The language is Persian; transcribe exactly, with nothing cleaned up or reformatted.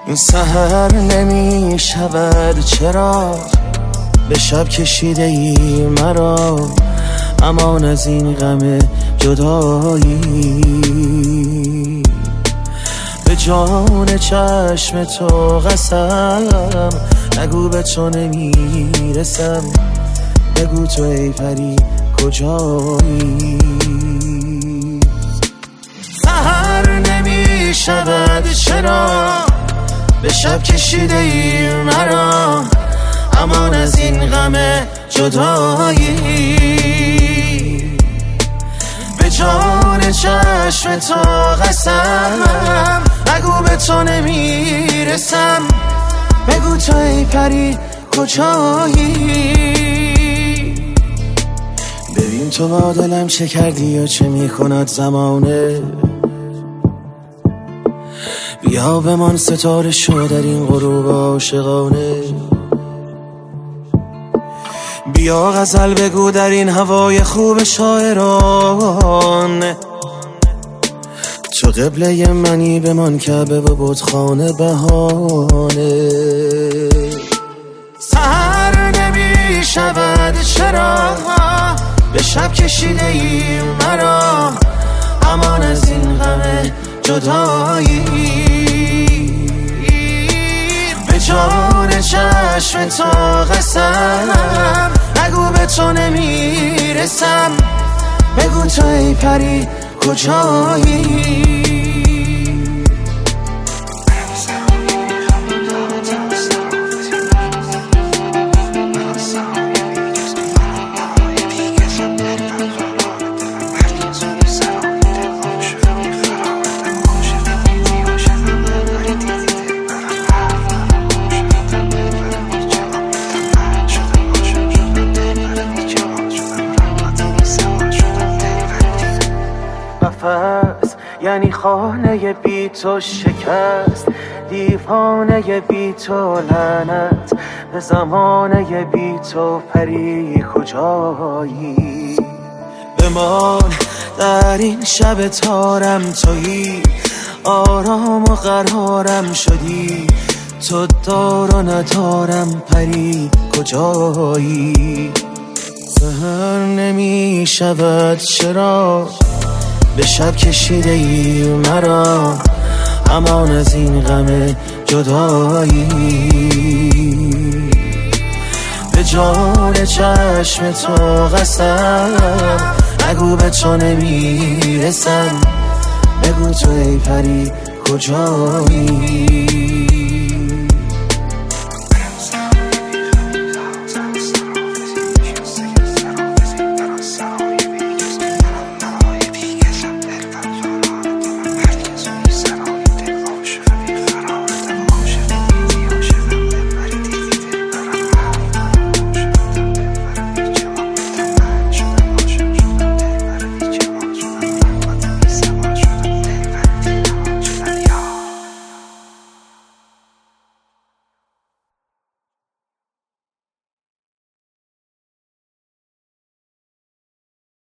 این سحر نمی شود چرا به شب کشیده ای مرا، امان از این غم جدایی. به جان چشم تو قسم، نگو به تو نمیرسم، بگو تو ای پری کجایی. سحر نمی شود چرا به شب کشیده ای مرا، امان از این غم جدایی. به جان چشم تو قسم، نگو به تو نمیرسم، بگو تو ای پری کجایی. ببین تو با دلم چه کردی و چه میکند زمانه، بیا بمان ستاره شو در این غروب عاشقانه. بیا غزل بگو در این هوای خوب شاعرانه، تو قبله منی بمان کعبه و بتخانه بهانه. سحر نمی شود چرا به شب کشیده ای مرا، امان از این غم جدایی. به جان چشم تو قسم، نگو به تو نمیرسم، بگو تو ای پری کجایی. نفس یعنی خانه بی تو شکست، دیوانه بی تو لعنت، به زمانه بی تو پری کجایی. بمان در این شب تارم تویی، آرام و قرارم شدی، تو دار و ندارم پری کجایی. سحر نمی شود چرا به شب کشیده ای مرا، امان از این غم جدایی. به جان چشم تو قسم، نگو به تو نمیرسم، بگو تو ای پری کجایی.